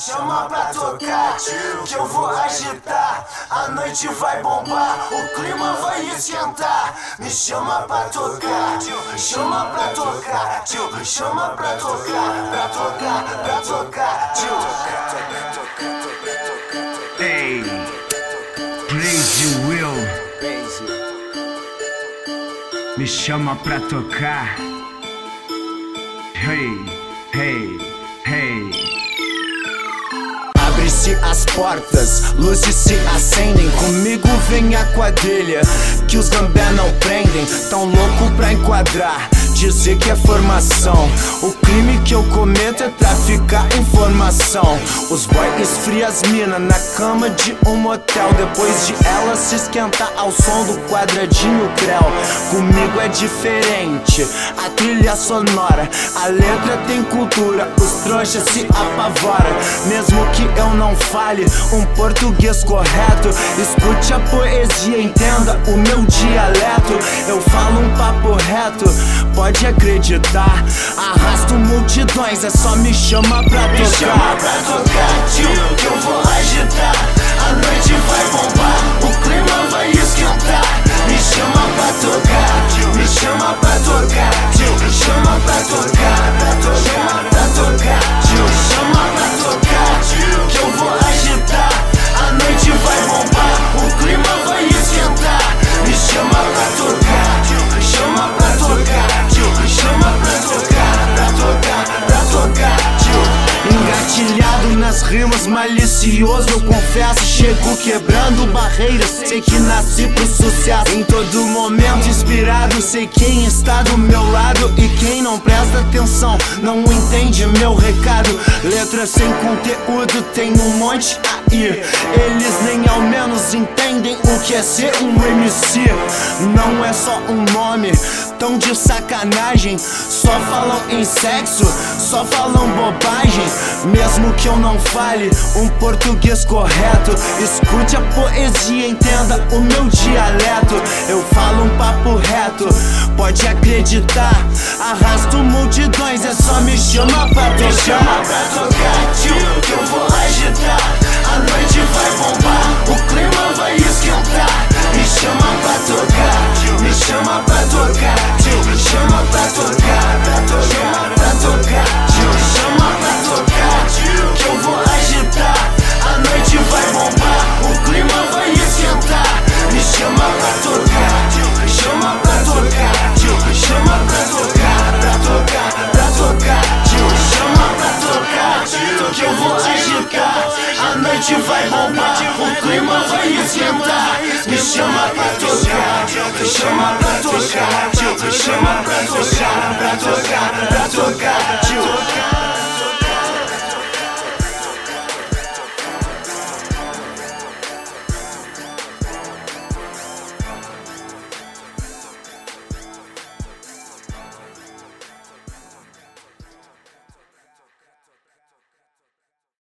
chama pra tocar, que eu vou agitar. A noite vai bombar, o clima vai esquentar. Me chama pra tocar, chama pra tocar, me chama pra tocar, pra tocar, pra tocar, Hey, Crazy Will, me chama pra tocar. Hey, hey, hey. Abre-se as portas, luzes se acendem. Comigo vem a quadrilha que os gambé não prendem. Tão louco pra enquadrar, dizer que é formação. O crime que eu cometo é traficar informação. Os boy esfria as mina na cama de um motel, depois de ela se esquentar ao som do quadradinho creu. Comigo é diferente, a trilha sonora, a letra tem cultura, os trouxas se apavoram. Mesmo que eu não fale um português correto, escute a poesia, entenda o meu dialeto. Eu falo um papo reto, pode acreditar. Arrasto multidões, é só me chama pra tocar. Me chama pra tocar, tio, que eu vou agitar. A noite vai bombar, o clima vai esquentar. Me chama pra tocar, me chama pra tocar, tio, me chama pra tocar, pra tocar, pra tocar, tio, me chama pra tocar, tio, que eu vou agitar. A noite vai bombar, o clima vai esquentar. Me chama pra tocar, tio, me chama pra tocar, tio, me chama pra tocar, pra tocar, pra tocar, tio. Engatilhado nas rimas, malicioso, eu confesso. Chego quebrando barreiras, sei que nasci pro sucesso. Em todo momento inspirado, sei quem está do meu lado. E quem não presta atenção, não entende meu recado. Letras sem conteúdo, tem um monte aí. Eles nem ao menos entendem o que é ser um MC. Não é só um nome, tão de sacanagem. Só falam em sexo, só falam bobagem. Mesmo que eu não fale um português correto, escute a poesia, entenda o meu dialeto. Eu falo um papo reto, pode acreditar. Arrasto multidões, é só me chama pra tocar. Me chama pra tocar, tio, que eu vou agitar. A noite vai bombar, o clima vai esquentar. Me chama pra tocar, me chama pra tocar, tio, me chama pra tocar, pra tocar, pra tocar, tio, me chama pra tocar, tio, que eu vou agitar. A noite vai bombar, o clima vai esquentar. Me chama pra tocar, tio, me chama pra tocar, tio, me chama pra tocar, pra tocar, pra tocar, tio, me chama pra tocar, tio, que eu vou agitar. A noite vai bombar, o clima vai esquentar. Me chama pra tocar, me chama pra tocar, tio, me chama pra tocar, pra tocar, pra tocar.